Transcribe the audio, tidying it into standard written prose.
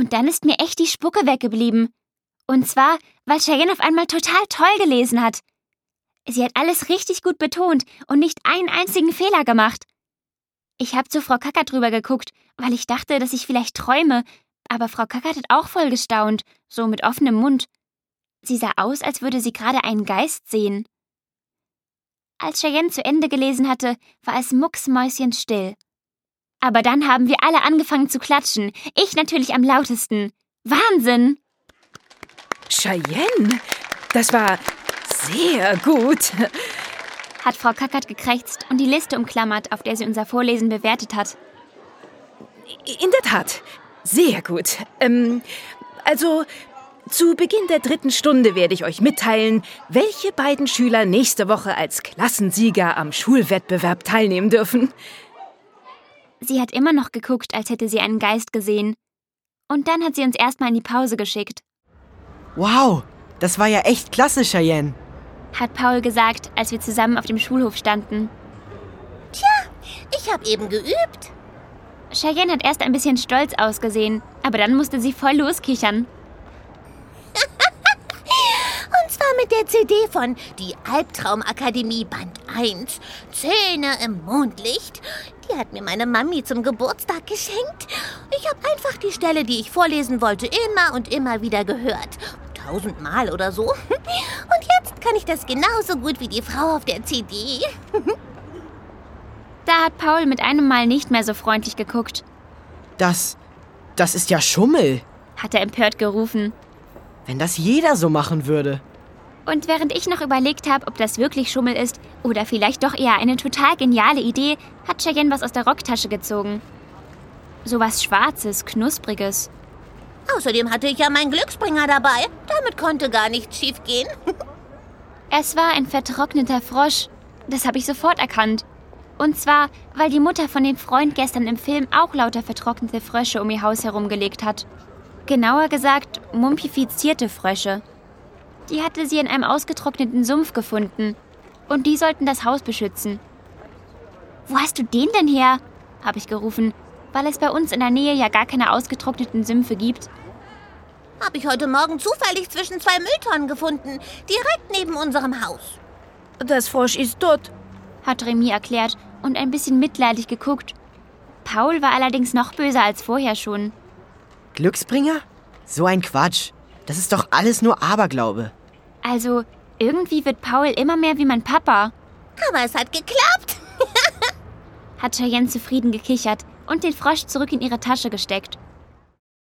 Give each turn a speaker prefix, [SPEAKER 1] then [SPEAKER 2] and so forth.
[SPEAKER 1] Und dann ist mir echt die Spucke weggeblieben. Und zwar, weil Cheyenne auf einmal total toll gelesen hat. Sie hat alles richtig gut betont und nicht einen einzigen Fehler gemacht. Ich habe zu Frau Kackert drüber geguckt, weil ich dachte, dass ich vielleicht träume, aber Frau Kackert hat auch voll gestaunt, so mit offenem Mund. Sie sah aus, als würde sie gerade einen Geist sehen. Als Cheyenne zu Ende gelesen hatte, war es mucksmäuschenstill. Aber dann haben wir alle angefangen zu klatschen, ich natürlich am lautesten. Wahnsinn!
[SPEAKER 2] Cheyenne, das war sehr gut,
[SPEAKER 1] hat Frau Kackert gekrächzt und die Liste umklammert, auf der sie unser Vorlesen bewertet hat.
[SPEAKER 2] In der Tat, sehr gut. Also, zu Beginn der 3. Stunde werde ich euch mitteilen, welche beiden Schüler nächste Woche als Klassensieger am Schulwettbewerb teilnehmen dürfen.
[SPEAKER 1] Sie hat immer noch geguckt, als hätte sie einen Geist gesehen. Und dann hat sie uns erstmal in die Pause geschickt.
[SPEAKER 3] Wow, das war ja echt klasse, Cheyenne,
[SPEAKER 1] hat Paul gesagt, als wir zusammen auf dem Schulhof standen.
[SPEAKER 4] Tja, ich habe eben geübt.
[SPEAKER 1] Cheyenne hat erst ein bisschen stolz ausgesehen, aber dann musste sie voll loskichern.
[SPEAKER 4] Und zwar mit der CD von Die Albtraumakademie Band 1, Zähne im Mondlicht. Die hat mir meine Mami zum Geburtstag geschenkt. Ich habe einfach die Stelle, die ich vorlesen wollte, immer und immer wieder gehört. 1000-mal oder so. Und jetzt kann ich das genauso gut wie die Frau auf der CD.
[SPEAKER 1] Da hat Paul mit einem Mal nicht mehr so freundlich geguckt.
[SPEAKER 3] Das ist ja Schummel,
[SPEAKER 1] hat er empört gerufen.
[SPEAKER 3] Wenn das jeder so machen würde.
[SPEAKER 1] Und während ich noch überlegt habe, ob das wirklich Schummel ist oder vielleicht doch eher eine total geniale Idee, hat Cheyenne was aus der Rocktasche gezogen. So was Schwarzes, Knuspriges.
[SPEAKER 4] Außerdem hatte ich ja meinen Glücksbringer dabei. Damit konnte gar nichts schiefgehen.
[SPEAKER 1] Es war ein vertrockneter Frosch. Das habe ich sofort erkannt. Und zwar, weil die Mutter von dem Freund gestern im Film auch lauter vertrocknete Frösche um ihr Haus herumgelegt hat. Genauer gesagt, mummifizierte Frösche. Die hatte sie in einem ausgetrockneten Sumpf gefunden. Und die sollten das Haus beschützen. »Wo hast du den denn her?« habe ich gerufen, weil es bei uns in der Nähe ja gar keine ausgetrockneten Sümpfe gibt.
[SPEAKER 4] Habe ich heute Morgen zufällig zwischen 2 Mülltonnen gefunden, direkt neben unserem Haus.
[SPEAKER 2] Das Frosch ist tot,
[SPEAKER 1] hat Remy erklärt und ein bisschen mitleidig geguckt. Paul war allerdings noch böser als vorher schon.
[SPEAKER 3] Glücksbringer? So ein Quatsch. Das ist doch alles nur Aberglaube.
[SPEAKER 1] Also, irgendwie wird Paul immer mehr wie mein Papa.
[SPEAKER 4] Aber es hat geklappt.
[SPEAKER 1] Hat Cheyenne zufrieden gekichert und den Frosch zurück in ihre Tasche gesteckt.